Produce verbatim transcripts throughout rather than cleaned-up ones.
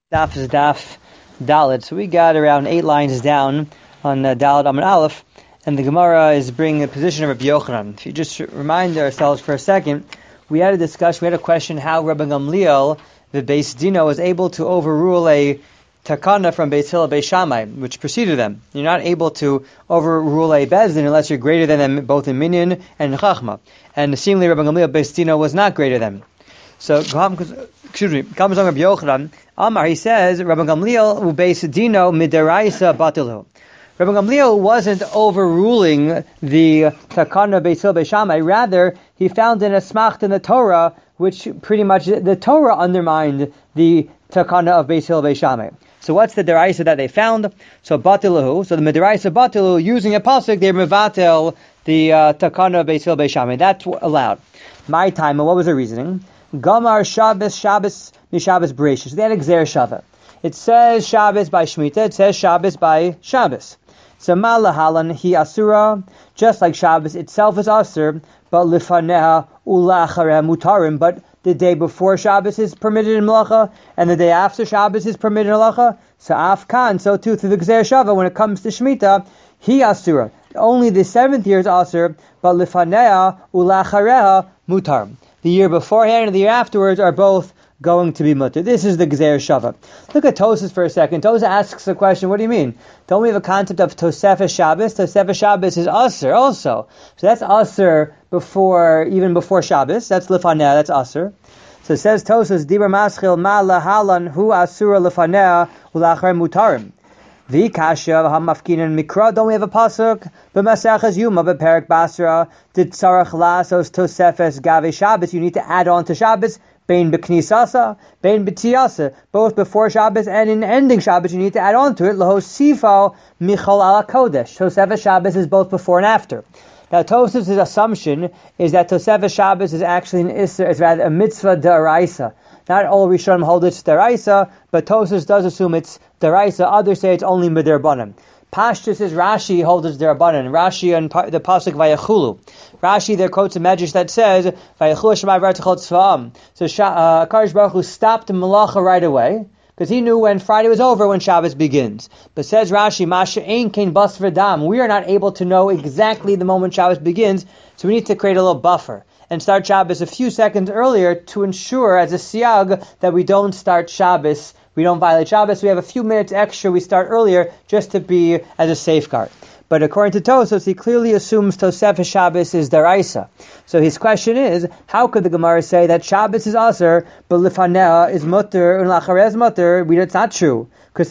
Daf is Daf Dalet. So we got around eight lines down on uh, Dalet Amud Aleph, and the Gemara is bringing the position of Rabbi Yochanan. If you just remind ourselves for a second, we had a discussion, we had a question how Rabbi Gamliel, the Beis Dino, was able to overrule a takana from Beis Hillel Beis Shammai, which preceded them. You're not able to overrule a Beis Din unless you're greater than them both in Minyan and in Chachma. And seemingly Rabbi Gamliel Beis Dino was not greater than. So, excuse me, comes on Rabbi Yochanan, Amar, he says, Rabbi Gamliel u Beis Dino midaraisa batilu. Rabbi Gamliel wasn't overruling the takana Beis Hillel Beis Shammai, rather, he found an asmacht in the Torah, which pretty much, the Torah undermined the takana of Beis Hillel Beis Shammai. So what's the deraisa that they found? So batilahu, so the midaraisa batilu, using a pasuk, they're mevatel the uh, takana of Beis Hillel Beis Shammai. That's allowed. My time, and what was the reasoning? Gamar Shabbos, Shabbos, Mishabbos Bereshis. They had Gzer Shava. It says Shabbos by Shemitah, it says Shabbos by Shabbos. So Malahalan hi Asura, just like Shabbos itself is Asur, but Lifaneha Ulachareh Mutarim, but the day before Shabbos is permitted in Melacha, and the day after Shabbos is permitted in Melacha. So Afkan, so too through the Gzer Shava, when it comes to Shemitah, hi Asura. Only the seventh year is Asur, but Lifaneha Ulachareha Mutarim. The year beforehand and the year afterwards are both going to be mutter. This is the Gzer Shava. Look at Tosas for a second. Tosas asks a question, what do you mean? Don't we have a concept of Tosefes Shabbos? Tosefes Shabbos is Asur also. So that's Asur before, even before Shabbos. That's Lifaneh, that's Asur. So it says Tosas, Dibra Maschil Ma Lahalan Hu Asura Lifaneh Ulachar Mutarim. V'kasha v'hamafkinan mikra. Don't we have a pasuk? B'masachas Yuma b'perak Basra. Did tzarach lasos tosefes gave Shabbos. You need to add on to Shabbos. Bein b'knisasa, bein b'tiyasa. Both before Shabbos and in ending Shabbos, you need to add on to it. Lahosifo michol ala kodesh. Tosefes Shabbos is both before and after. Now Tosef's assumption is that Tosefes Shabbos is actually an isser, it's rather a mitzvah da'araisa. Not all Rishonim hold it's deraisa, but Tosas does assume it's deraisa. Others say it's only miderbanan. Pashtus is Rashi holds it's derabanan. Rashi and the pasuk Vayachulu. Rashi there quotes a medrash that says Vayachulu Shemai V'Artachot Tzva'am. So uh, Kadosh Baruch Hu stopped the malacha right away because he knew when Friday was over when Shabbos begins. But says Rashi, Masha Ein Kein Bas V'Dam. We are not able to know exactly the moment Shabbos begins, so we need to create a little buffer and start Shabbos a few seconds earlier to ensure, as a siyag, that we don't start Shabbos, we don't violate Shabbos. We have a few minutes extra, we start earlier, just to be as a safeguard. But according to Tosfos, he clearly assumes Tosefes Shabbos is deraisa. So his question is, how could the Gemara say that Shabbos is aser, but Lifaneh is mutter, and Lachareh is mutter? It's not true, because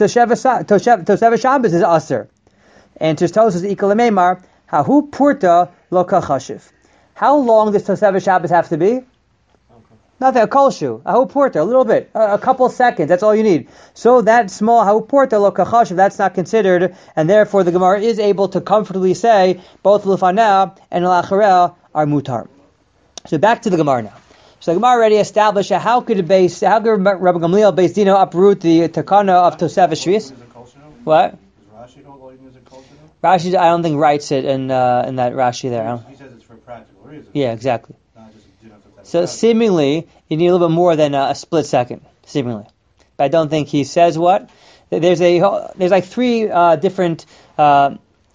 Tosefes Shabbos is aser. And to Tosfos, Ikal Meimar, Hahu Purta Lo Kachashiv. How long does Tosefes Shabbos have to be? Okay. Nothing, a kolshu, a ha'uporta, a little bit, a, a couple seconds, that's all you need. So that small ha'uporta, lo kachashiv, that's not considered, and therefore the Gemara is able to comfortably say both Lifaneh and Lachareh are mutar. So back to the Gemara now. So the Gemara already established how could it base, how could Rabbi Gamliel Beis Dino uproot the takana of Tosefes Shvius? What? Rashi don't like music culture? Rashi, I don't think writes it in uh, in that Rashi there. He says it's for practical reasons. Yeah, exactly. Not just, you know, so seemingly, you need a little bit more than a, a split second. Seemingly, but I don't think he says what. There's a there's like three uh, different uh,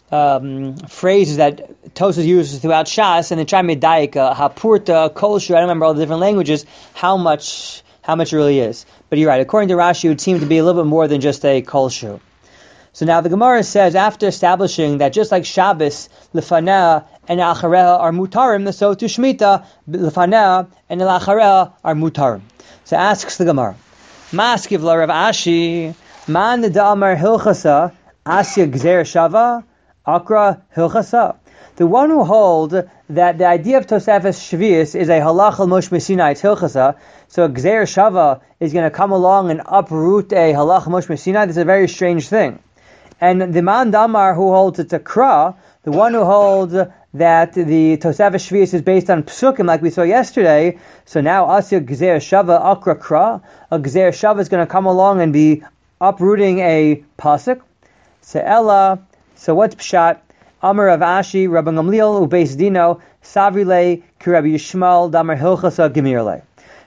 um, phrases that Tosas uses throughout Shas, and they try to make daika, hapurta, kolshu. I don't remember all the different languages. How much how much it really is? But you're right. According to Rashi, it would seem to be a little bit more than just a kolshu. So now the Gemara says, after establishing that just like Shabbos, Lifaneh and Achareha are mutarim, so to Shemitah, Lifaneh and Achareha are mutarim. So asks the Gemara, Maskiv la Rav Ashi, Man da'amar hilchasa, Asya Gzer Shava, Akra hilchasa. The one who holds that the idea of Tosefes Shvius is a halach al Moshe Sinai, it's hilchasa, so Gzer Shava is going to come along and uproot a halach Moshe Sinai. This is a very strange thing. And the Man Damar who holds it's a kra, the one who holds that the Tosefes Shvius is based on psukim like we saw yesterday, so now Asya Gzer Shava Akra Kra, a Gzer Shava is going to come along and be uprooting a pasuk. So Ella, so what's pshat? Amar Rav Ashi, Rabbi Gamliel, Ubeis Dino, Savrile, Ki Rabbi Yishmael, Damar Hilchasa Gemirle.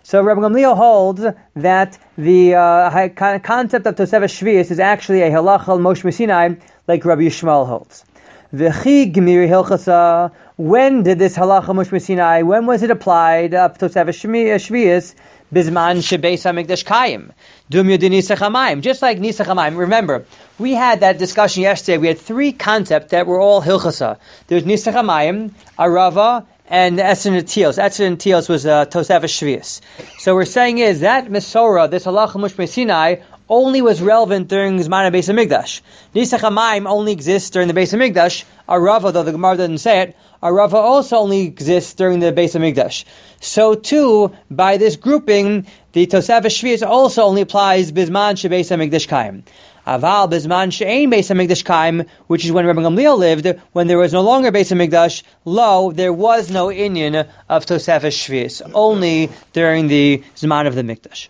So Rabbi Gamliel holds that the uh, concept of Tosefes Shvius is actually a halacha al Moshe Sinai, like Rabbi Yishmael holds. V'chi Gemiri Hilchasa. When did this halacha Moshe Sinai? When was it applied? Up Tosefes Shvius. Bizman shebeis hamikdash kayim. Dum yudin nisach hamayim. Just like nisach hamayim. Remember, we had that discussion yesterday. We had three concepts that were all hilchasa. There's nisach hamayim, arava, and Eser Netios. Eser Netios was uh, Tosefes Shvius. So we're saying is that Mesorah, this halacha Moshe Sinai, only was relevant during Zman Beis Hamikdash. Nisach hamayim only exists during the Beis Hamikdash. Arava, though the Gemara doesn't say it, Arava also only exists during the Beis Hamikdash. So too, by this grouping, the Tosefes Shvius also only applies Bizman Shebeis Hamikdash Kaim. Aval Bizman She'ein Beis Hamikdash Kaim, which is when Rabbi Gamliel lived, when there was no longer Beis Hamikdash, lo, there was no inyan of Tosefes Shvius, only during the Zman of the Mikdash.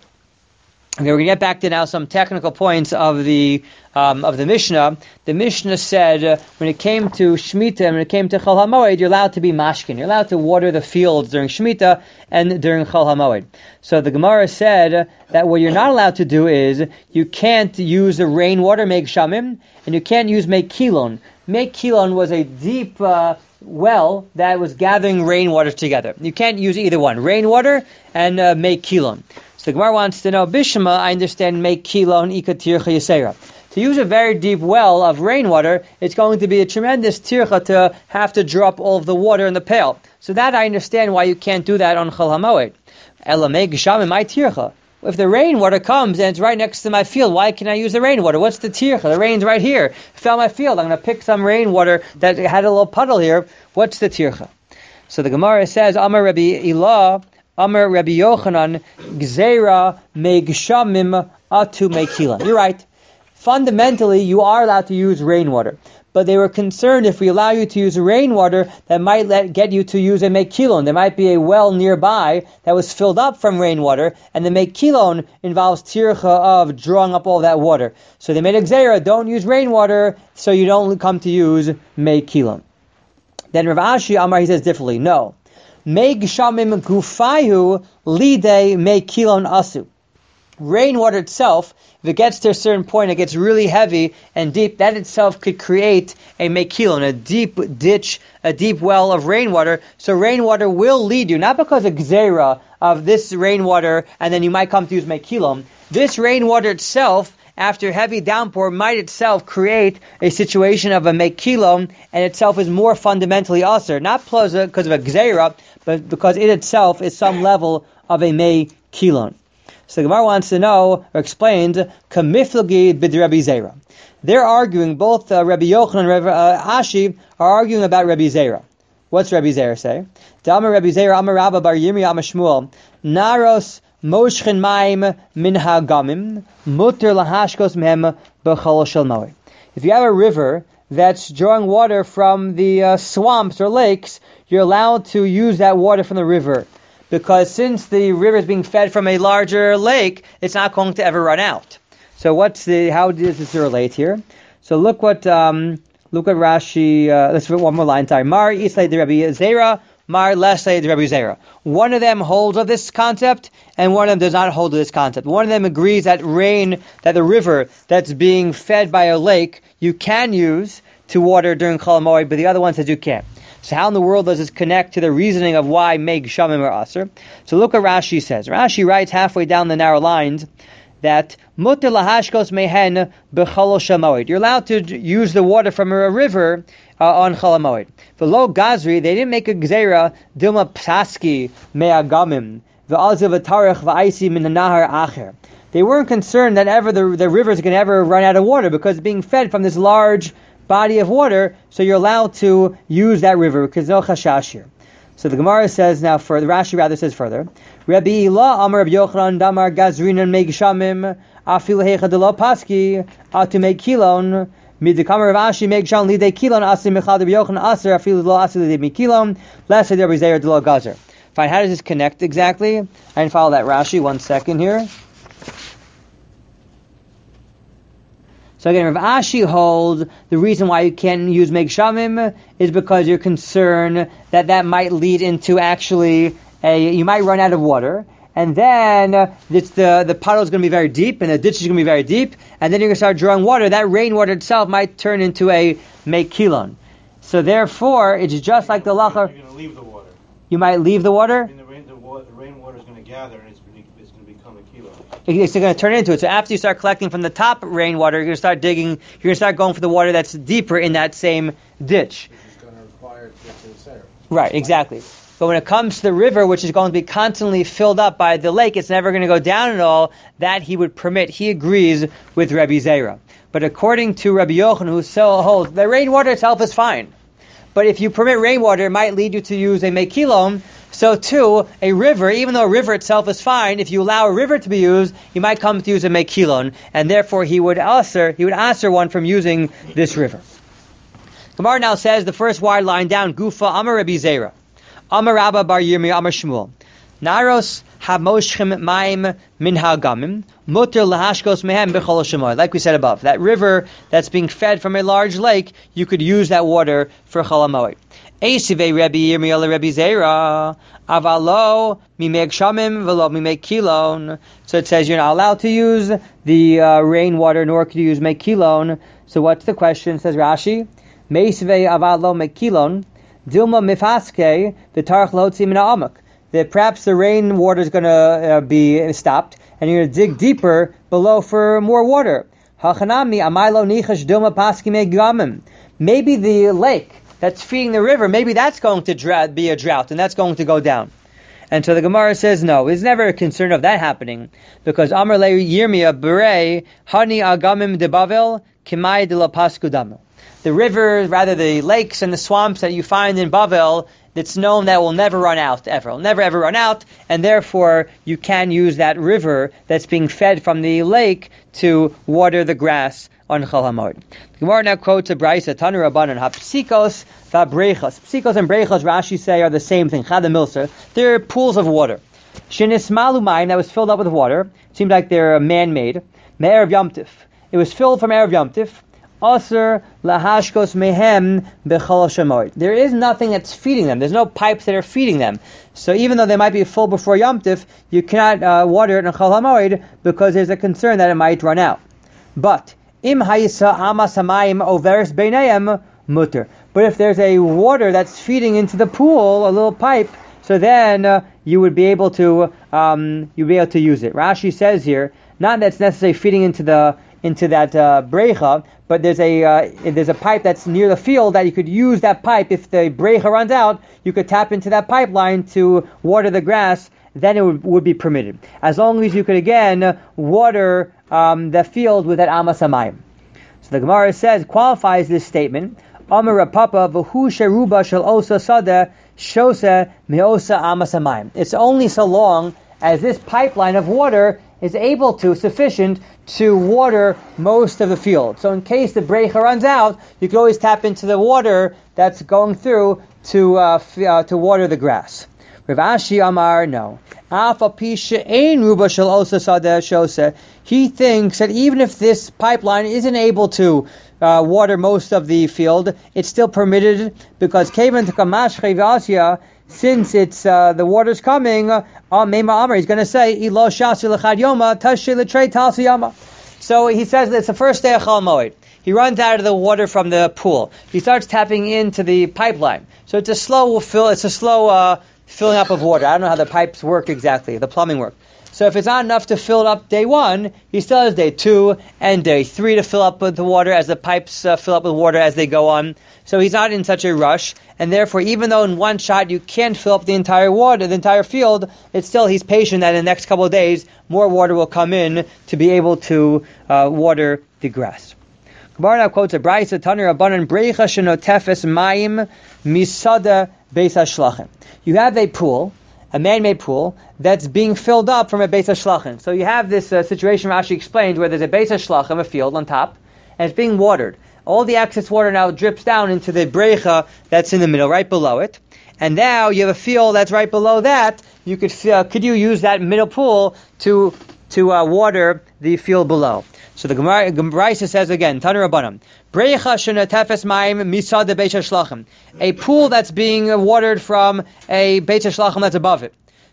Okay, we're going to get back to now some technical points of the um, of the Mishnah. The Mishnah said uh, when it came to Shemitah and when it came to Chol HaMoed, you're allowed to be mashkin. You're allowed to water the fields during Shemitah and during Chol HaMoed. So the Gemara said that what you're not allowed to do is you can't use the rainwater, make shamim, and you can't use make kilon. Make kilon was a deep uh, well that was gathering rainwater together. You can't use either one, rainwater and uh, make kilon. So the Gemara wants to know, Bishma, I understand, make kilon ika tircha yisera. To use a very deep well of rainwater, it's going to be a tremendous tircha to have to drop all of the water in the pail. So that I understand why you can't do that on Chol HaMoed. Ela make gesham in my tircha. If the rainwater comes and it's right next to my field, why can I use the rainwater? What's the tircha? The rain's right here. It fell on my field. I'm going to pick some rainwater that had a little puddle here. What's the tircha? So the Gemara says, Amar Rabbi Ilah, Amar Rabbi Yochanan, Gzeira me gshamim atu me kilan. You're right. Fundamentally, you are allowed to use rainwater. But they were concerned if we allow you to use rainwater, that might let, get you to use a mekilon. There might be a well nearby that was filled up from rainwater, and the mekilon involves tircha of drawing up all that water. So they made a gzeira, don't use rainwater, so you don't come to use mekilon. Then Rav Ashi Amar, he says differently. No. Me gshamim gufayu lide me kilon asu. Rainwater itself, if it gets to a certain point, it gets really heavy and deep, that itself could create a mekilon, a deep ditch, a deep well of rainwater. So rainwater will lead you, not because of gzeira of this rainwater, and then you might come to use mekilon. This rainwater itself, after heavy downpour, might itself create a situation of a mekilon, and itself is more fundamentally usher, not because of a gzeira, but because it itself is some level of a mekilon. So the Gemara wants to know, or explains, kamiflagi bid Rabbi Zera. They're arguing, both uh, Rabbi Yochanan and Rabbi uh, Ashi are arguing about Rabbi Zera. What's Rabbi Zera say? Dama Rabbi Zera, Amar Rabba bar Yirmi, Amar Shmuel, Naros moshchen maim min hagamim, muter lahashkos mehem b'chol shel moed. If you have a river that's drawing water from the uh, swamps or lakes, you're allowed to use that water from the river. Because since the river is being fed from a larger lake, it's not going to ever run out. So what's the, how does this relate here? So look what, um, look what Rashi, uh, let's put one more line, sorry. Mar Islay de Rabbi Zera, Mar Leslay de Rabbi Zera. One of them holds of this concept, and one of them does not hold of this concept. One of them agrees that rain, that the river that's being fed by a lake, you can use to water during Chol HaMoed, but the other one says you can't. So how in the world does this connect to the reasoning of why Meg Shamim or Aser? So look what Rashi says. Rashi writes halfway down the narrow lines that Mutter lahashkos mehen b'chol shamoed. You're allowed to use the water from a river uh, on Chol HaMoed. V'lo gazri, they didn't make a gzeira dilma psaski me'agamim v'alziv v'tarech v'aisi min nahar acher. They weren't concerned that ever the, the river is going to ever run out of water because it's being fed from this large body of water, so you're allowed to use that river because no chashash here. So the Gemara says now, for the Rashi rather says further, Rabbi Ilah Amar Rabbi Yochanan Damar Gazrinan Meg Shamim Afil Hecha Delo Paski Atu Meg Kilon Midikam Rav Ashi Meg Sham Lidei Kilon Asim Mechad Rabbi Yochanan Aser Afil Lo Aser Lidei Meg Kilon Last Rabbi Zeir Delo Gazer. Fine, how does this connect exactly? I didn't follow that Rashi. One second here. So again, Rav Ashi holds the reason why you can't use Meg Shamim is because you're concerned that that might lead into actually a, you might run out of water, and then uh, it's the the puddle is going to be very deep, and the ditch is going to be very deep, and then you're going to start drawing water. That rainwater itself might turn into a mekilon. So therefore, it's just like the You're lachar. going to leave the water. You might leave the I water. mean, the, rain, the, wa- the rainwater is going to gather, and it's, gonna- it's going to become a kilo. It's going to turn into it. So after you start collecting from the top rainwater, you're going to start digging. You're going to start going for the water that's deeper in that same ditch. Which is going to require to get to the center. Right, exactly. But when it comes to the river, which is going to be constantly filled up by the lake, it's never going to go down at all. That he would permit. He agrees with Rabbi Zera. But according to Rabbi Yochanan, who so holds, the rainwater itself is fine. But if you permit rainwater, it might lead you to use a mekilon. So too, a river, even though a river itself is fine, if you allow a river to be used, you might come to use a mekilon, and therefore he would answer, he would answer one from using this river. Gemara now says the first wide line down, Gufa Amar Rabbi Zera, Amar Rabba Bar Yirmi Amar Shmuel, Naros hamoshchem maim min hagamim muter lahashkos mehem b'chol shemoy. Like we said above, that river that's being fed from a large lake, you could use that water for chol hamoed. Eisivei Rabbi Yirmiyah Rabbi Zera avalo mimeg shamim v'lo mimeg kilon. So it says you're not allowed to use the uh, rainwater, nor could you use mekilon. So what's the question? Says Rashi, Meisivei avalo mekilon dilma mifaske v'tarach lotzi min ha'amak. That perhaps the rainwater is going to uh, be stopped, and you're going to dig deeper below for more water. Maybe the lake that's feeding the river, maybe that's going to dra- be a drought, and that's going to go down. And so the Gemara says, no, there's never a concern of that happening, because Amar le Yirmiyah Berei Hani Agamim de Bavel Kimai de la Paskudamel. The rivers, rather the lakes and the swamps that you find in Bavel, it's known that will never run out ever. It will never ever run out, and therefore you can use that river that's being fed from the lake to water the grass on Chol HaMoed. The Gemara now quotes a Brisa, Tanu Rabbanan, HaPsikos v'Brechos. Psikos and Brechos, Rashi say, are the same thing. Chad Milser. They're pools of water. Shenismalu mayim, that was filled up with water. Seems like they're man-made. Me'erev Yom Tif. It was filled from Erev Yom Tif. Aser lahashkos mehem bechol shamoid. There is nothing that's feeding them. There's no pipes that are feeding them. So even though they might be full before Yom Tif, you cannot uh, water it in Chol HaMoed because there's a concern that it might run out. But im hayisa amas hamayim overes beinayim mutter. But if there's a water that's feeding into the pool, a little pipe, so then uh, you would be able to um, you'd be able to use it. Rashi says here, not that it's necessarily feeding into the into that uh, brecha, but there's a uh, there's a pipe that's near the field that you could use that pipe. If the brecha runs out, you could tap into that pipeline to water the grass. Then it would, would be permitted, as long as you could again water um, the field with that amas hamayim. So the Gemara says, qualifies this statement. Amar Rapapa v'hu sheruba shel osa sada shosa meosa amas hamayim. It's only so long as this pipeline of water is able to, sufficient to water most of the field. So in case the brecha runs out, you can always tap into the water that's going through to uh, f- uh, to water the grass. Rav Ashi Amar, no. He thinks that even if this pipeline isn't able to uh, water most of the field, it's still permitted because since it's uh, the water's coming, uh, he's going to say, so he says that it's the first day of Chol Moed. He runs out of the water from the pool. He starts tapping into the pipeline. So it's a slow fill. It's a slow uh, filling up of water. I don't know how the pipes work exactly, the plumbing work. So if it's not enough to fill it up day one, he still has day two and day three to fill up with the water as the pipes uh, fill up with water as they go on. So he's not in such a rush, and therefore, even though in one shot you can't fill up the entire water, the entire field, it's still he's patient that in the next couple of days more water will come in to be able to uh, water the grass. Gemara now quotes a Brisa, Tanur Rabbanan Brecha shenotefes mayim misada beis hashlachem. You have a pool, a man-made pool, that's being filled up from a beis hashlachem. So you have this uh, situation Rashi explained where there's a beis hashlachem, a field on top, and it's being watered. All the excess water now drips down into the brecha that's in the middle, right below it. And now you have a field that's right below that. You could uh, could you use that middle pool to to uh, water the field below? So the Gemara Gemara says again, Tanur Rabbanan, brecha shenatefes mayim misad beis hashlachem, a pool that's being watered from a beis hashlachem that's above it.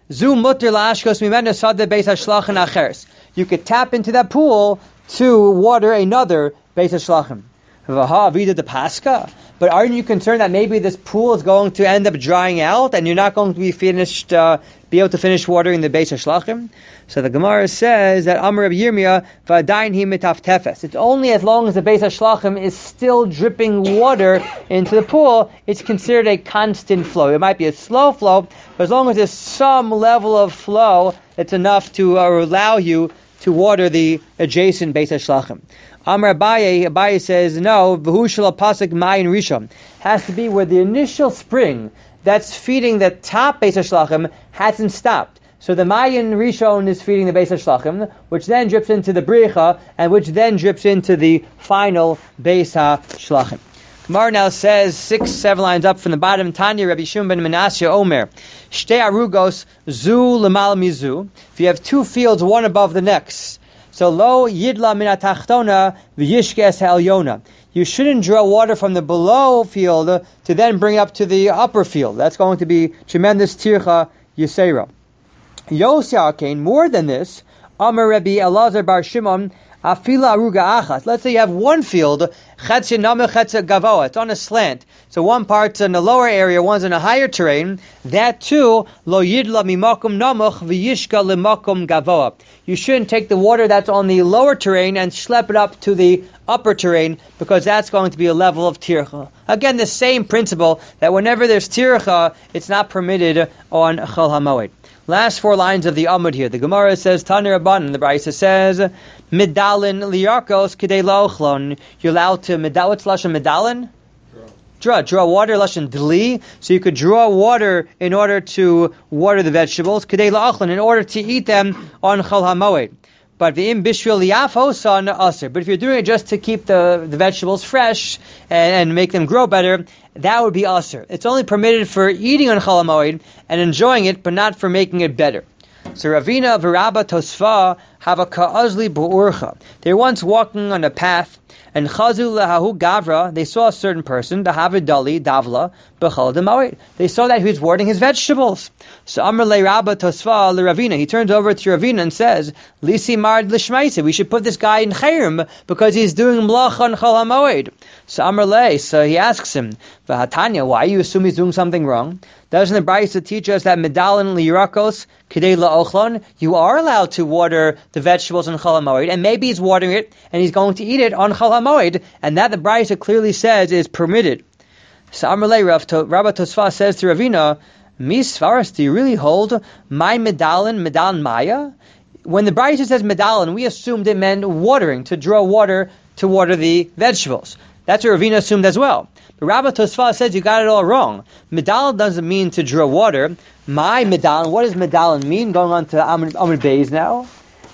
Zu mutter la'ashkos mimenu sadeh beis hashlachin acheres. You could tap into that pool to water another beis hashlachim. V'ha avida de pascha. But aren't you concerned that maybe this pool is going to end up drying out and you're not going to be finished, uh, be able to finish watering the beis hashlachim? So the Gemara says that Amar Rabbi Yirmiyah v'adayin hi mitaftefes. It's only as long as the beis hashlachim is still dripping water into the pool, it's considered a constant flow. It might be a slow flow, but as long as there's some level of flow, it's enough to uh, allow you to water the adjacent beis hashlachim. Amar Abaye, Abaye says, no, v'hu shel pasuk mayin rishon. Has to be where the initial spring that's feeding the top beis hashlachim hasn't stopped. So the mayin rishon is feeding the beis hashlachim, which then drips into the bricha, and which then drips into the final beis hashlachim. Gemara now says, six, seven lines up from the bottom, Tanya, Rabbi Shimon ben Menashe, Omer, Shtei arugos, zu l'mal mizu. If you have two fields, one above the next, so lo yidla min atachtona v'yishkes ha'elyona. You shouldn't draw water from the below field to then bring up to the upper field. That's going to be tremendous tircha yisera. Yosya more than this, Amar Rabbi Elazar bar Shimon, afila aruga achas. Let's say you have one field, chetze nameh chetze gavoa. It's on a slant. So one part's in the lower area, one's in a higher terrain. That too, lo yidla mimakum namach v'yishka limakum gavoa. You shouldn't take the water that's on the lower terrain and schlep it up to the upper terrain, because that's going to be a level of tircha. Again, the same principle that whenever there's tircha, it's not permitted on Chol HaMoed. Last four lines of the Amud here. The Gemara says, Tanir Rabbanan, the Brisa says, Medalin liyarkos kidei la'ochlon. You're allowed to, medal, what's Lashon medalin? Draw. Draw water, Lashon dli. So you could draw water in order to water the vegetables, kidei la'ochlon, in order to eat them on Chol HaMoed. But v'im bishvil liyafosan aser. But if you're doing it just to keep the, the vegetables fresh and, and make them grow better, that would be aser. It's only permitted for eating on Chol HaMoed and enjoying it, but not for making it better. So Ravina v'Rabba Tosfa have a ka'azli bu'urcha. They were once walking on a path, and chazu lehahu gavra, they saw a certain person, the havidali davla b'chol demoed. They saw that he was watering his vegetables. So Amr le Rabba Tosfa le Ravina, he turns over to Ravina and says, Lisi mard l'shmaisa, we should put this guy in chayrim because he's doing mlach on Chol HaMoed. So Amr le, so he asks him, v'hatanya, why you assume he's doing something wrong? Doesn't the Brisa teach us that medalin liyirakos kidei la'ochlon, you are allowed to water the vegetables on Chol HaMoed, and maybe he's watering it and he's going to eat it on Chol HaMoed, and that the Brisa clearly says is permitted. So Amrlei Rabba Tosfa says to Ravina, Mis Faras, do you really hold my medalin, medalin maya? When the Brisa says medalin, we assumed it meant watering, to draw water to water the vegetables. That's what Ravina assumed as well. But Rabba Tosfa says you got it all wrong. Medalin doesn't mean to draw water. My medalin, what does medalin mean? Going on to Amud Beis now.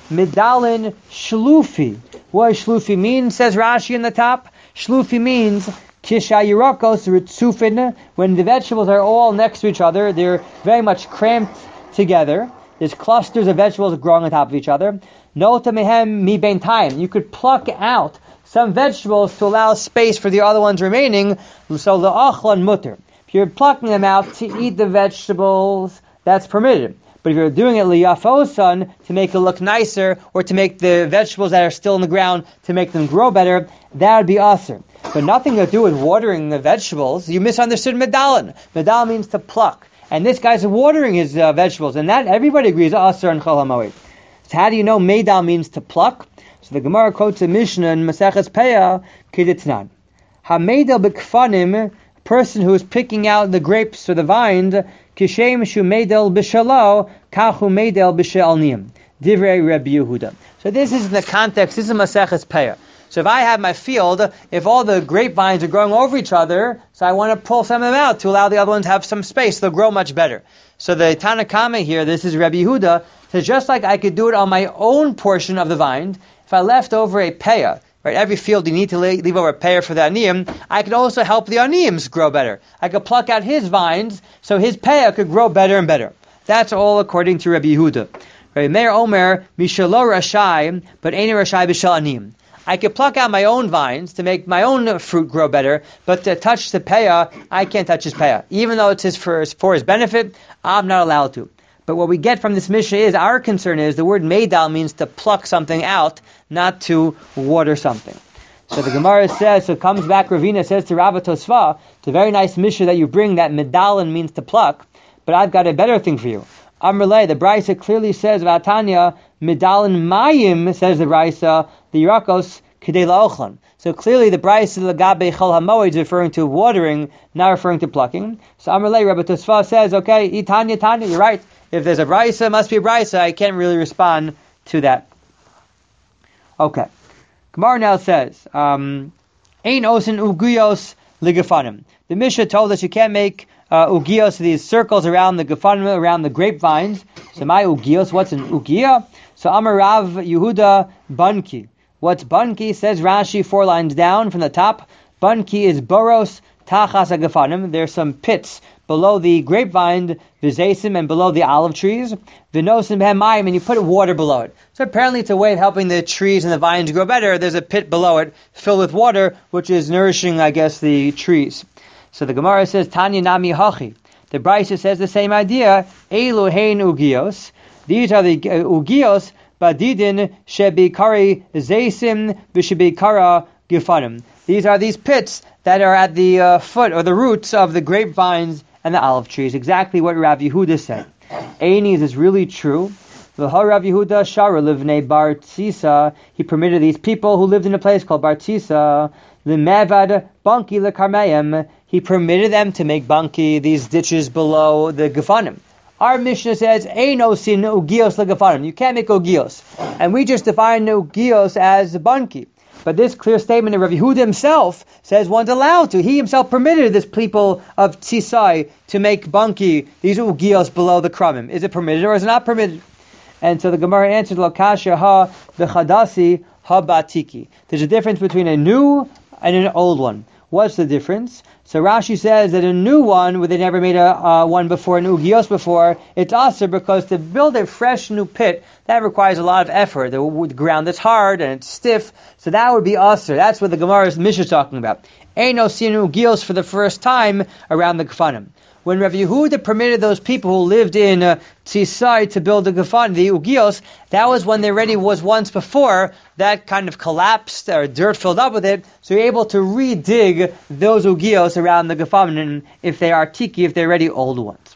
Medalin shlufi. What does shlufi mean, says Rashi in the top? Shlufi means kishayirakos ritzufin. When the vegetables are all next to each other, they're very much cramped together. There's clusters of vegetables growing on top of each other. Nota mehem mi bein time. You could pluck out some vegetables to allow space for the other ones remaining. So la'achlan mutter. If you're plucking them out to eat the vegetables, that's permitted. But if you're doing it liyafosan, to make it look nicer, or to make the vegetables that are still in the ground, to make them grow better, that would be aser. But nothing to do with watering the vegetables. You misunderstood medalin. Medalin means to pluck. And this guy's watering his uh, vegetables, and that everybody agrees aser and Chol HaMoed. So how do you know medal means to pluck? So the Gemara quotes a Mishnah in Maseches Peah, Kiditnan. HaMedal b'kfanim, person who is picking out the grapes or the vines, kishem shu medal b'shalo, kachu medal b'shalnim. Divrei Rabbi Yehuda. So this is in the context, this is Maseches Peah. So if I have my field, if all the grapevines are growing over each other, so I want to pull some of them out to allow the other ones to have some space, they'll grow much better. So the Tanakama here, this is Rabbi Yehuda, says just like I could do it on my own portion of the vine, if I left over a peah, right, every field you need to leave, leave over a peah for the aniyim, I could also help the aniyims grow better. I could pluck out his vines so his peah could grow better and better. That's all according to Rabbi Yehuda. Rabbi Meir Omer, Mishalo Rashai, but Ein Rashai B'Shal Aniyim. I could pluck out my own vines to make my own fruit grow better, but to touch the peah, I can't touch his peah. Even though it's his for, for his benefit, I'm not allowed to. But what we get from this Mishnah is, our concern is, the word Meidal means to pluck something out, not to water something. So the Gemara says, so it comes back, Ravina says to Rabba Tosfa, it's a very nice Mishnah that you bring, that Medalin means to pluck, but I've got a better thing for you. Amrle, the Brisa clearly says, Vatanya, Medalin Mayim, says the Brisa, the Yerakos, Kedei La'ochlan. So clearly the Brisa Lagabe Chol HaMoed is referring to watering, not referring to plucking. So Amrle, Rabbi Tosfa says, okay, Itanya, Tanya, you're right. If there's a Brisa, it must be a Brisa. I can't really respond to that. Okay. Gemara now says, um, Ein osin ugiyos ligafanim. The Mishnah told us you can't make uh, ugiyos, these circles around the gafanim, around the grapevines. So my ugiyos, what's an ugiya? So Amar Rav Yehuda Banki. What's Banki? Says Rashi four lines down from the top. Banki is boros tachas agafanim. There's some pits below the grapevine, vizesim, and below the olive trees. Vinosim hemayim, and you put water below it. So apparently it's a way of helping the trees and the vines grow better. There's a pit below it filled with water, which is nourishing, I guess, the trees. So the Gemara says, Tanya nami hachi. The Brisa says the same idea. Elu hein ugios. These are the uh, ugios, badidin shebikari zeisim v'shebikara gifanim. These are these pits that are at the uh, foot or the roots of the grapevines and the olive trees. Exactly what Rav Yehuda said. Einis is really true. V'ha Rav Yehuda shara livnei Bar Tzisa. He permitted these people who lived in a place called Bar Tzisa, l'mevad banki lekarmeim. He permitted them to make banki, these ditches below the gefanim. Our Mishnah says, Eino sin ugios legefanim. You can't make ugios. And we just define ugios as banki. But this clear statement of Rav Yehuda himself says one's allowed to. He himself permitted this people of Tzisai to make banki, these ugios below the kramim. Is it permitted or is it not permitted? And so the Gemara answered, Lokasha ha v'chadasi ha batiki. There's a difference between a new and an old one. What's the difference? So Rashi says that a new one, where they never made a uh, one before, an ugios before, it's aser because to build a fresh new pit, that requires a lot of effort. The, the ground is hard and it's stiff, so that would be aser. That's what the Gemara's Mishnah is talking about. Eino sin ugios for the first time around the gefanim. When Rav Yehuda permitted those people who lived in uh, Tzisai to build the gefanim, the ugios, that was when there already was once before that kind of collapsed or dirt filled up with it, so you're able to redig those ugios around the gefanim if they are tiki, if they're already old ones.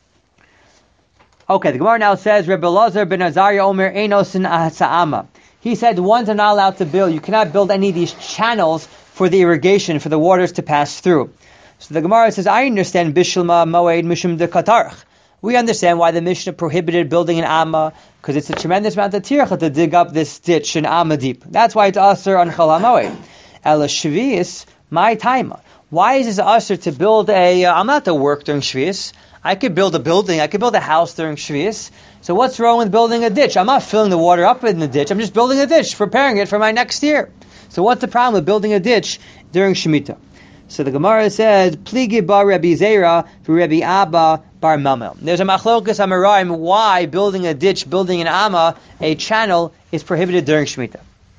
Okay, the Gemara now says, Rebbe Elazar ben Azariah Omer Einosin Ahsa'ama. He said ones are not allowed to build. You cannot build any of these channels for the irrigation, for the waters to pass through. So the Gemara says, I understand Bishlma Moed Mishum de Katarch. We understand why the Mishnah prohibited building an Amma, because it's a tremendous amount of tircha to dig up this ditch in Amma deep. That's why it's Asr on Chol HaMoed. El Shvius, my time. Why is this Asr to build a, uh, I'm not to work during Shvius. I could build a building, I could build a house during Shvius. So what's wrong with building a ditch? I'm not filling the water up in the ditch, I'm just building a ditch, preparing it for my next year. So what's the problem with building a ditch during Shemitah? So the Gemara says, Pligi bar Rabbi Zera for Rabbi Abba bar Mamel. There's a machlokas amaraim why building a ditch, building an amma, a channel, is prohibited during Shemitah.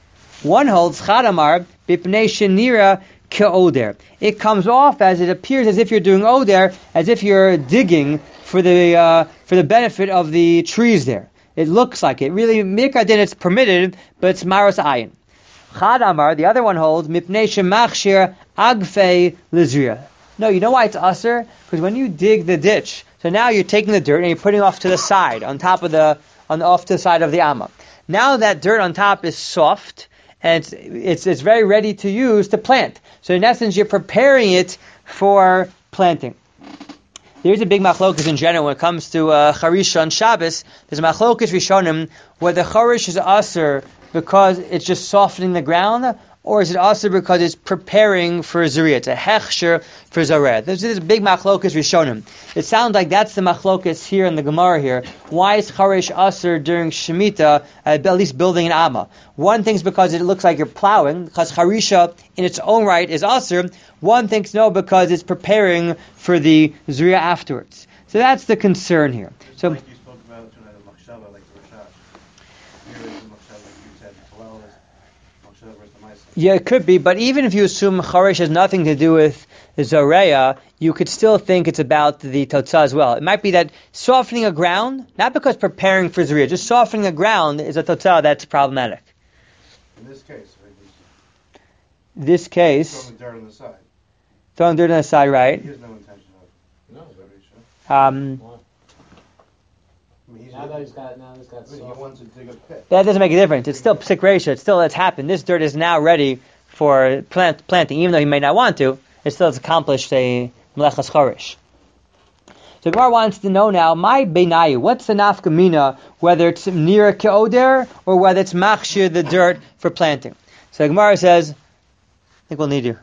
One holds Chadamar bipnei shenira ke'oder. It comes off as it appears as if you're doing oder, as if you're digging for the uh, for the benefit of the trees there. It looks like it. Really, mikadin it's permitted, but it's maros ayin. Chad Amar, the other one holds, Mipnei Shemachshir Agfei Lizriya. No, you know why it's usher? Because when you dig the ditch, so now you're taking the dirt and you're putting it off to the side, on top of the, on off to the side of the amma. Now that dirt on top is soft, and it's, it's, it's very ready to use to plant. So in essence, you're preparing it for planting. There's a big machlokas in general when it comes to uh, Charish on Shabbos. There's a machlokas Rishonim where the Charish is usher because it's just softening the ground, or is it also because it's preparing for Zuriyah? It's a hechsher for Zareh. There's this big machlokas Rishonim. It sounds like that's the machlokas here in the Gemara here. Why is Charish Aser during Shemitah, uh, at least building an Amma? One thinks because it looks like you're plowing, because Charisha in its own right is Aser. One thinks no, because it's preparing for the Zuriyah afterwards. So that's the concern here. So. Like you spoke about tonight, a machshava, like the Rashash. Here is the machshava, like you said, halal is versus the Maisa. Yeah, it could be, but even if you assume Charish has nothing to do with Zoreya, you could still think it's about the Totzah as well. It might be that softening a ground, not because preparing for Zoreya, just softening a ground is a Totzah that's problematic. In this case, right, he's This case, throwing the dirt on the side. throwing dirt on the side, right? He has no intention of. No, Is that what sure? Um, Why? I mean, he's Now that he's got, now he's got I mean, he soft. wants to dig a pit. that doesn't make a difference. It's still Psik Reisha. It's still, it's happened. This dirt is now ready for plant, planting, even though he may not want to. It still has accomplished a Melechas Charish. So Gemara wants to know now, my beinayu, what's the nafkamina, whether it's near keoder or whether it's machshir, the dirt for planting. So the Gemara says, I think we'll need you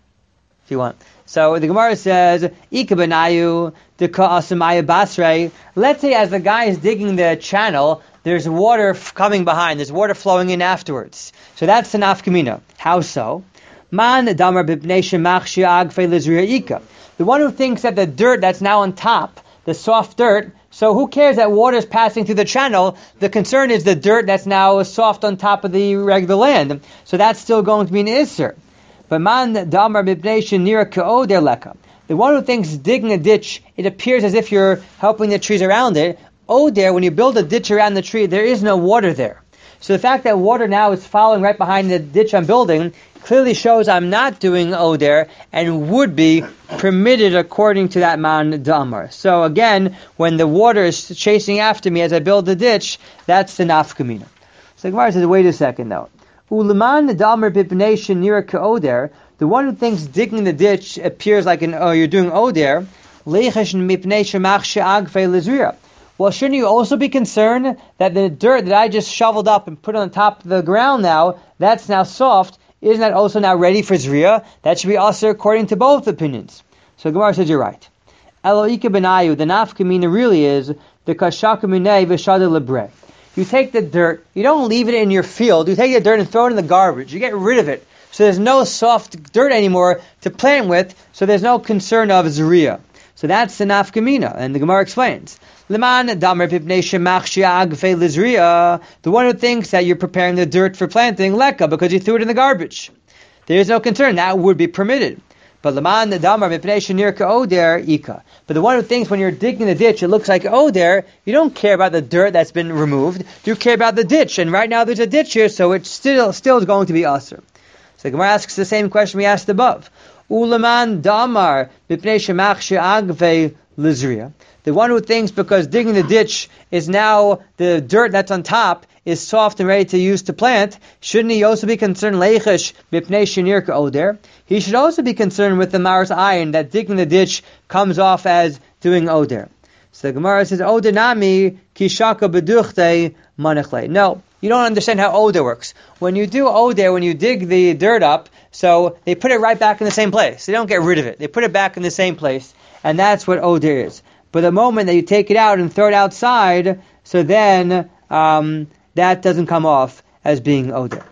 if you want. So the Gemara says, Ika benayu deka asamaya basrei. Let's say as the guy is digging the channel, there's water f- coming behind, there's water flowing in afterwards. So that's the nafkamina. How so? Man damar b'pnei shemachshir agfei lizriya ika. The one who thinks that the dirt that's now on top, the soft dirt, so who cares that water is passing through the channel? The concern is the dirt that's now soft on top of the regular land. So that's still going to be an isser. But man damar b'pnei shenira ke'oder leka. The one who thinks digging a ditch, it appears as if you're helping the trees around it. Oder, when you build a ditch around the tree, there is no water there. So the fact that water now is following right behind the ditch I'm building clearly shows I'm not doing Oder and would be permitted according to that man damar. So again, when the water is chasing after me as I build the ditch, that's the nafkamina. So the Gemara says, wait a second though. Uleman damar bipnei shenira ke'oder, the one who thinks digging the ditch appears like an, oh, you're doing Oder, leichesh mipnei shemach she'agfei lizrira. Well, shouldn't you also be concerned that the dirt that I just shoveled up and put on top of the ground now, that's now soft, isn't that also now ready for Zriya? That should be also according to both opinions. So Gemara says you're right. Eloika benayu, the nafkamina really is the kashakamine v'shada lebre. You take the dirt, you don't leave it in your field, you take the dirt and throw it in the garbage, you get rid of it. So there's no soft dirt anymore to plant with, so there's no concern of Zriya. So that's the nafkamina, and the Gemara explains. Leman damer pipnei shemach she'agfei lizriya, the one who thinks that you're preparing the dirt for planting leka because you threw it in the garbage. There is no concern, that would be permitted. But leman damer pipnei shenir ke'oder ika. But the one who thinks when you're digging the ditch it looks like oder, you don't care about the dirt that's been removed, you care about the ditch, and right now there's a ditch here, so it's still still is going to be usher. So the Gemara asks the same question we asked above. Uleman damar pipnei shemach she'agfei lizriya. The one who thinks because digging the ditch is now the dirt that's on top is soft and ready to use to plant, shouldn't he also be concerned leichesh mipnei shenir ke'oder? He should also be concerned with the Maris iron that digging the ditch comes off as doing oder. So the Gemara says oder nami kishaka beduchte manechle. No, you don't understand how oder works. When you do oder, when you dig the dirt up, so they put it right back in the same place. They don't get rid of it. They put it back in the same place, and that's what oder is. But the moment that you take it out and throw it outside, so then um, that doesn't come off as being oder.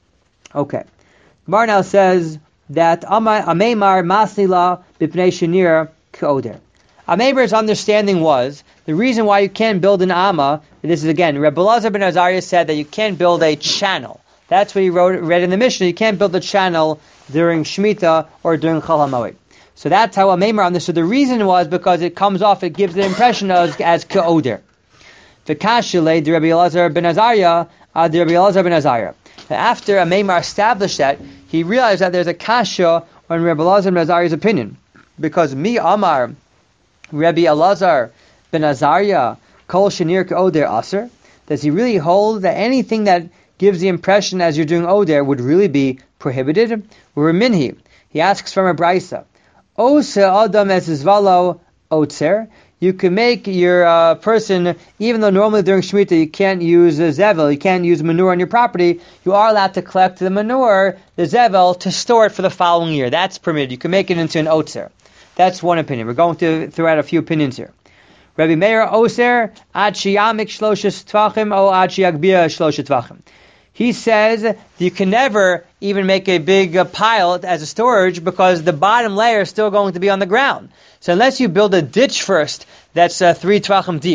Okay. Gemara now says that Ameimar Masnila Bipnei Shenir Keoder. Ameimar's understanding was the reason why you can't build an Amma. This is again, Rebbe Elazar ben Azariah said that you can't build a channel. That's what he wrote, read in the Mishnah. You can't build a channel during Shemitah or during Chol HaMoed. So that's how Ameimar understood. The reason was because it comes off, it gives the impression of as ke'oder. The kashile, the Rabbi Elazar ben Azariah, uh, the Rabbi Elazar ben Azariah. After Ameimar established that, he realized that there's a kasha on Rabbi Elazar ben Azariah's opinion. Because mi Amar, Rabbi Elazar ben Azariah, kol shenir ke'oder aser. Does he really hold that anything that gives the impression as you're doing oder would really be prohibited? Or minhi. He asks from a brisa. Ose adam es zvalo otzer. You can make your uh, person, even though normally during Shemitah you can't use a zevel, you can't use manure on your property, you are allowed to collect the manure, the zevel, to store it for the following year. That's permitted. You can make it into an otzer. That's one opinion. We're going to throw out a few opinions here. Rabbi Meir oser ad sheyamik shloshes tvachim o ad sheyagbia shloshes tvachim. He says you can never even make a big uh, pile as a storage because the bottom layer is still going to be on the ground. So unless you build a ditch first that's uh, three tvachim deep,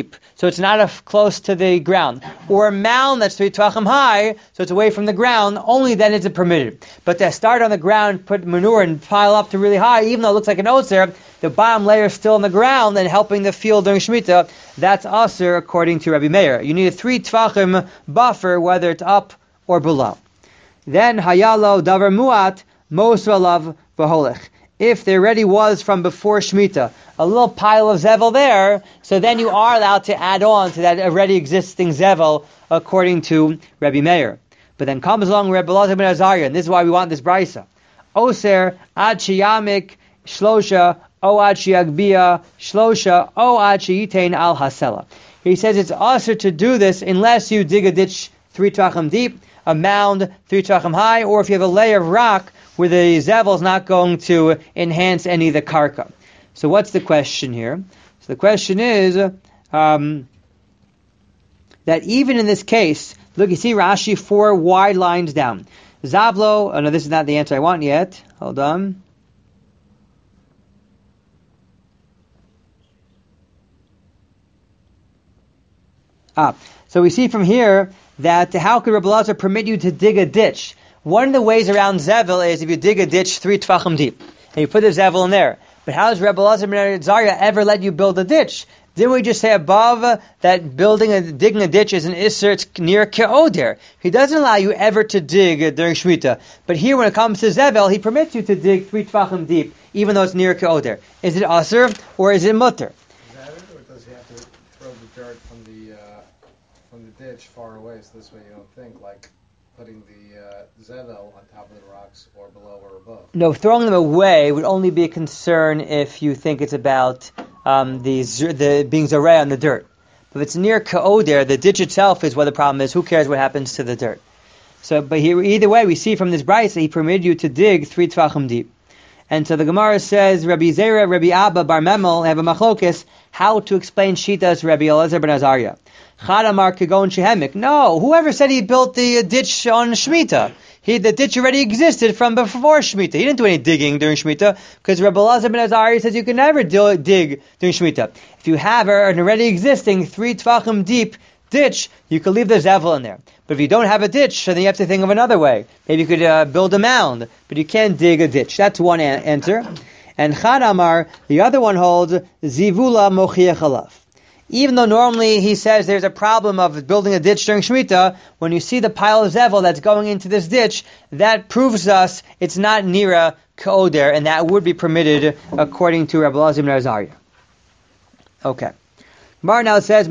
so it's not a, close to the ground. Or a mound that's three tvachim high, so it's away from the ground, only then is it permitted. But to start on the ground, put manure and pile up to really high, even though it looks like an oser, the bottom layer is still on the ground and helping the field during Shemitah, that's aser according to Rabbi Meir. You need a three tvachim buffer, whether it's up or below. Then hayalo davar muat mosralav v'holech. If there already was from before Shemitah a little pile of zevel there, so then you are allowed to add on to that already existing zevel according to Rabbi Meir. But then comes along Rabbi Elazar ben Azariah, and this is why we want this brisa. Oser ad sheyamik shlosha o ad sheyagbia shlosha o ad sheyitain al hasela. He says it's also to do this unless you dig a ditch three tvachim deep, a mound three tvachim high, or if you have a layer of rock where the zevel is not going to enhance any of the karka. So what's the question here? So the question is um, that even in this case, look, you see Rashi four wide lines down. Zavlo, oh no, this is not the answer I want yet. Hold on. Ah, so we see from here that how could Rabbi Elazar permit you to dig a ditch? One of the ways around zevel is if you dig a ditch three tvachim deep, and you put the zevel in there. But how does Rabbi Elazar ben Azariah ever let you build a ditch? Didn't we just say above uh, that building a digging a ditch is an isser? It's near ke'oder. He doesn't allow you ever to dig uh, during Shemitah. But here, when it comes to zevel, he permits you to dig three tvachim deep, even though it's near ke'oder. Is it aser or is it mutter? Is that it, or does he have to throw the dirt from the uh, from the ditch far away, so this way you don't think like putting the uh, zevel on top of the rocks or below or above? No, throwing them away would only be a concern if you think it's about um, the the being zoreh on the dirt. But if it's near ka'oder, the ditch itself is what the problem is. Who cares what happens to the dirt? So, but here, either way, we see from this brayso that he permitted you to dig three tvachim deep. And so the Gemara says, Rabbi Zera, Rabbi Abba, Bar Memel have a machlokes how to explain shitas Rabbi Elazar ben Azariah. Chadamar kagon shehemik. No, whoever said he built the ditch on Shemitah? He, the ditch already existed from before Shemitah. He didn't do any digging during Shemitah, because Rabbi Elazar ben Azariah says you can never do, dig during Shemitah. If you have an already existing three tvachim deep ditch, you could leave the zevel in there. But if you don't have a ditch, then you have to think of another way. Maybe you could uh, build a mound, but you can't dig a ditch. That's one a- answer. And Chad Amar, the other one holds zivula mochiach alav. Even though normally he says there's a problem of building a ditch during Shemitah, when you see the pile of zevel that's going into this ditch, that proves us it's not nira ka'oder, and that would be permitted according to Rabbi Elazar ben Azariah. Okay. Mar now says,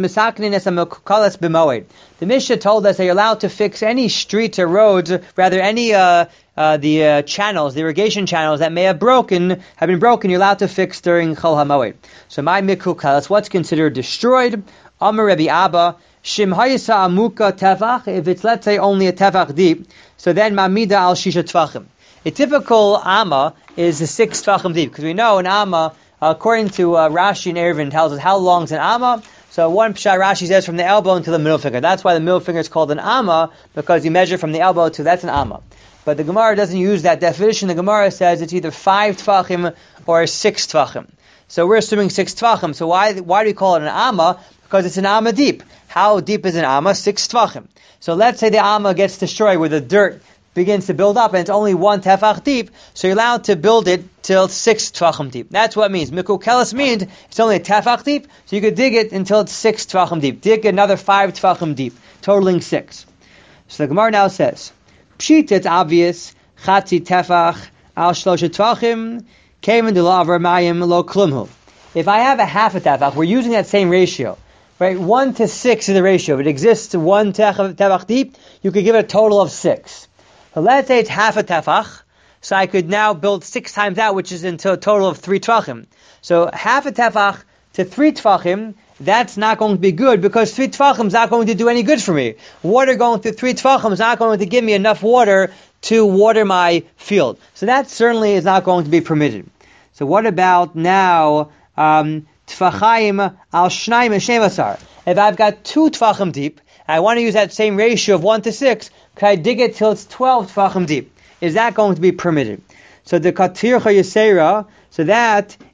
the Mishnah told us that you're allowed to fix any streets or roads, rather any uh, uh, the uh, channels, the irrigation channels that may have broken, have been broken, you're allowed to fix during Chol HaMoed. So my mikukalas, what's considered destroyed? Amar Rabbi Abba, Shim hayisa amuka tefach, if it's, let's say, only a tefach deep, so then mamida al shisha tefachim. A typical amma is a six tefachim deep, because we know an amma, according to uh, Rashi and Eruvin, tells us how long is an amma. So one pshat Rashi says from the elbow until the middle finger. That's why the middle finger is called an amma, because you measure from the elbow to that's an amma. But the Gemara doesn't use that definition. The Gemara says it's either five tvachim or six tvachim. So we're assuming six tvachim. So why why do we call it an amma? Because it's an amma deep. How deep is an amma? Six tvachim. So let's say the amma gets destroyed where the dirt begins to build up, and it's only one tefach deep, so you're allowed to build it till six tvachim deep. That's what it means. Mikukelis means it's only a tefach deep, so you could dig it until it's six tvachim deep. Dig another five tvachim deep, totaling six. So the Gemara now says, Pshita, it's obvious, chatzi tefach al shlosha tvachim, kemen de lo avarmayim lo klumhu. If I have a half a tefach, we're using that same ratio. Right, one to six is the ratio. If it exists to one tefach deep, you could give it a total of six. So let's say it's half a tefach, so I could now build six times that, which is into a total of three tvachim. So half a tefach to three tvachim, that's not going to be good, because three tvachim is not going to do any good for me. Water going through three tvachim is not going to give me enough water to water my field. So that certainly is not going to be permitted. So what about now, um, tfachayim al shnayim shemasar? If I've got two tvachim deep, I want to use that same ratio of one to six, can I dig it till it's twelve tvachim deep? Is that going to be permitted? So the katir chayesera, so that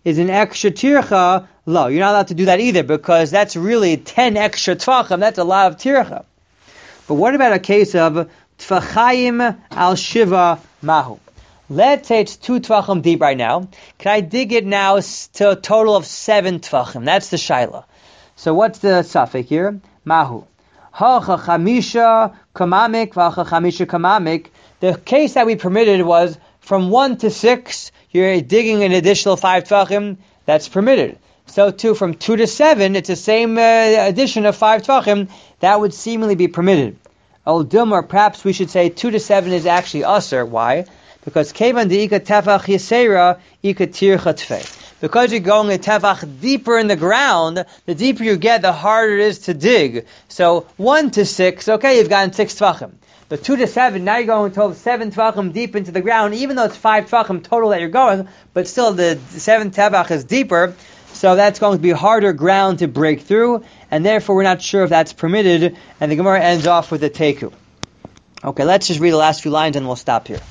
is an extra tircha, lo. You're not allowed to do that either because that's really ten extra tvachim. That's a lot of tircha. But what about a case of tfachayim al shiva mahu? Let's say it's two tvachim deep right now. Can I dig it now to a total of seven tvachim? That's the shaila. So what's the suffix here? Mahu. Hacha chamisha kamamik v'hacha chamisha kamamik. The case that we permitted was from one to six, you're digging an additional five tvachim, that's permitted. So too, from two to seven, it's the same uh, addition of five tvachim, that would seemingly be permitted. Oldum, or perhaps we should say two to seven is actually usser. Why? Because kevan de'ika tefach yisera ika tircha tfei. Because you're going a tefach deeper in the ground, the deeper you get, the harder it is to dig. So one to six, okay, you've gotten six tvachim. But two to seven, now you're going to seven tvachim deep into the ground, even though it's five tvachim total that you're going, but still the seven tefach is deeper, so that's going to be harder ground to break through, and therefore we're not sure if that's permitted, and the Gemara ends off with a teku. Okay, let's just read the last few lines and we'll stop here.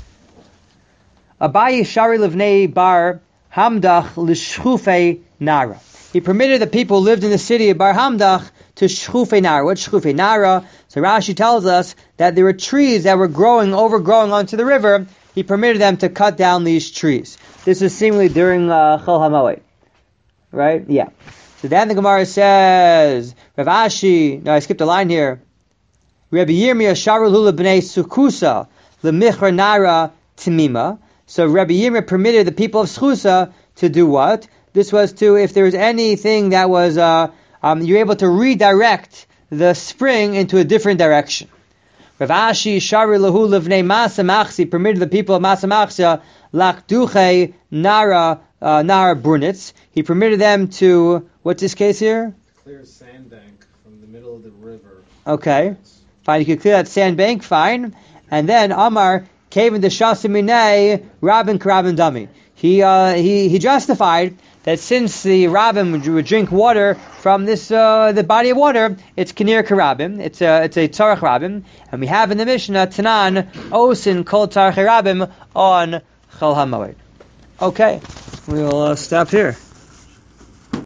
Abayi shari livnei bar hamdach l'shchufei nara. He permitted the people who lived in the city of Bar Hamdach to shchufei nara. What's shchufei nara? So Rashi tells us that there were trees that were growing, overgrowing onto the river. He permitted them to cut down these trees. This is seemingly during uh, Chol HaMoed. Right? Yeah. So then the Gemara says, Rav Ashi, no, I skipped a line here. Rabbi Yirmiyah sharu lula b'nei sukusa l'michra nara timima. So Rabbi Yirmiyah permitted the people of Sukusa to do what? This was to, if there was anything that was, uh, um, you're able to redirect the spring into a different direction. Rav Ashi shari lahu levnei Masa Machsi permitted the people of Masa Machsa lakduche nara uh, nara brunitz. He permitted them to, what's this case here? Clear sandbank from the middle of the river. Okay, fine. You can clear that sandbank, fine. And then Amar came in the shasimine rabin karabin dami. He uh, he he justified that since the rabbin would, would drink water from this uh, the body of water, it's kinir karabim. It's a it's a tzarech rabbim, and we have in the Mishnah Tanan osin kol tzarech rabbim on Chol HaMoed. Okay, we'll uh, stop here.